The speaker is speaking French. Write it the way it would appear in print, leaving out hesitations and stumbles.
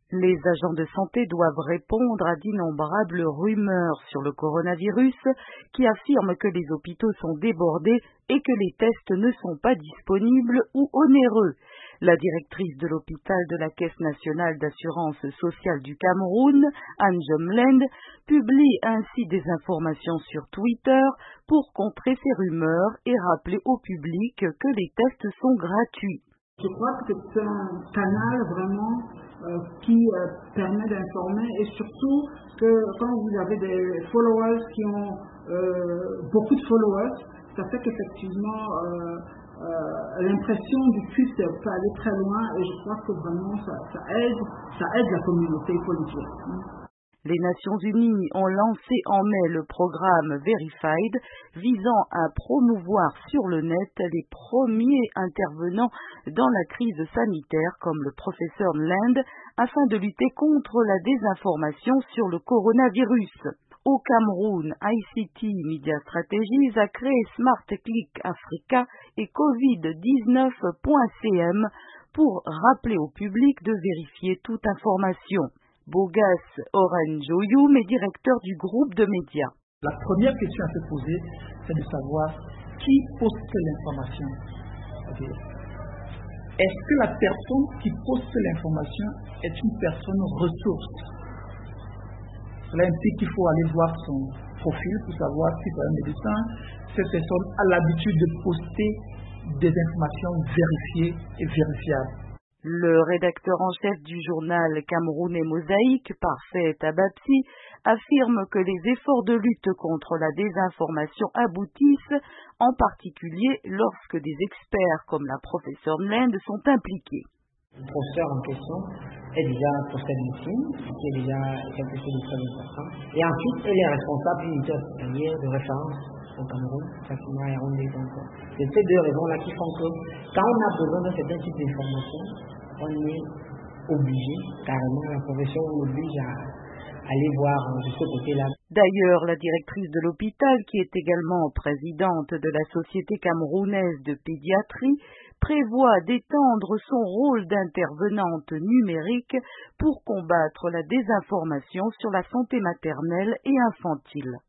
Les agents de santé doivent répondre à d'innombrables rumeurs sur le coronavirus qui affirment que les hôpitaux sont débordés et que les tests ne sont pas disponibles ou onéreux. La directrice de l'hôpital de la Caisse nationale d'assurance sociale du Cameroun, Anne Jomland, publie ainsi des informations sur Twitter pour contrer ces rumeurs et rappeler au public que les tests sont gratuits. Je crois que c'est un canal vraiment qui permet d'informer et surtout que quand vous avez des followers qui ont beaucoup de followers, ça fait qu'effectivement l'impression du culte peut aller très loin et je crois que vraiment ça aide la communauté, il faut le dire. Les Nations Unies ont lancé en mai le programme Verified visant à promouvoir sur le net les premiers intervenants dans la crise sanitaire comme le professeur Land afin de lutter contre la désinformation sur le coronavirus. Au Cameroun, ICT Media Strategies a créé Smart Click Africa et Covid19.cm pour rappeler au public de vérifier toute information. Bogas Orenjoyoum est directeur du groupe de médias. La première question à se poser, c'est de savoir qui poste l'information. Okay. Est-ce que la personne qui poste l'information est une personne ressource? Cela implique qu'il faut aller voir son profil pour savoir si c'est un médecin. Cette personne a l'habitude de poster des informations vérifiées et vérifiables. Le rédacteur en chef du journal camerounais Mosaïque, Parfait Ababsi, affirme que les efforts de lutte contre la désinformation aboutissent, en particulier lorsque des experts comme la professeure Land sont impliqués. Le professeur en question est déjà professeur de médecine, qui est déjà quelque chose de très important. Et ensuite, elle est responsable d'une unité hospitalière de référence au Cameroun, Fatima et Yaoundé. Donc, c'est ces deux raisons-là qui font que quand on a besoin d'un certain type d'information, on est obligé, carrément, la profession oblige à aller voir de ce côté-là. D'ailleurs, la directrice de l'hôpital, qui est également présidente de la Société camerounaise de pédiatrie, prévoit d'étendre son rôle d'intervenante numérique pour combattre la désinformation sur la santé maternelle et infantile.